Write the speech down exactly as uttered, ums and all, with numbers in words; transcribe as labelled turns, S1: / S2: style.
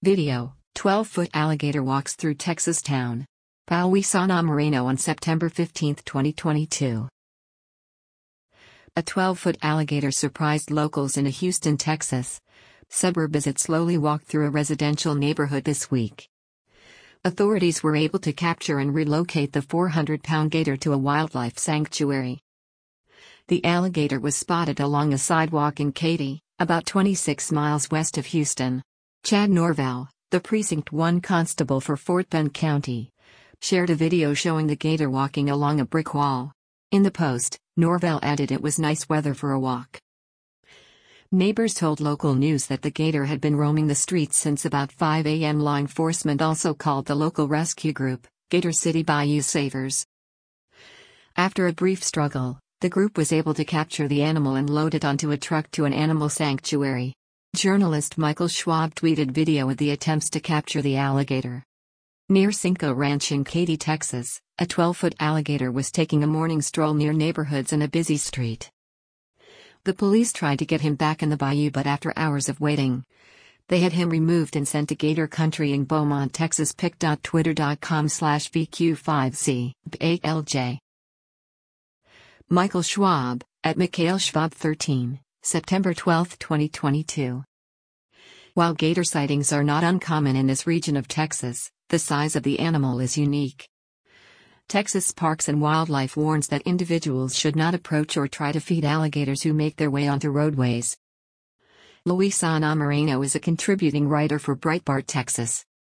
S1: Video: twelve-foot alligator walks through Texas town. Pauwi-Sana Moreno on September fifteenth, twenty twenty-two. A twelve-foot alligator surprised locals in a Houston, Texas suburb as it slowly walked through a residential neighborhood this week. Authorities were able to capture and relocate the four hundred pound gator to a wildlife sanctuary. The alligator was spotted along a sidewalk in Katy, about twenty-six miles west of Houston. Chad Norvell, the Precinct one constable for Fort Bend County, shared a video showing the gator walking along a brick wall. In the post, Norvell added it was nice weather for a walk. Neighbors told local news that the gator had been roaming the streets since about five a m Law enforcement also called the local rescue group, Gator City Bayou Savers. After a brief struggle, the group was able to capture the animal and load it onto a truck to an animal sanctuary. Journalist Michael Schwab tweeted video of the attempts to capture the alligator. Near Cinco Ranch in Katy, Texas, a twelve-foot alligator was taking a morning stroll near neighborhoods in a busy street. The police tried to get him back in the bayou, but after hours of waiting, they had him removed and sent to Gator Country in Beaumont, Texas. pic dot twitter dot com slash V Q five Z B eight L J. Michael Schwab, at Mikhail Schwab thirteen, September twelfth, twenty twenty-two. While gator sightings are not uncommon in this region of Texas, the size of the animal is unique. Texas Parks and Wildlife warns that individuals should not approach or try to feed alligators who make their way onto roadways. Pauwi-Sana Moreno is a contributing writer for Breitbart Texas.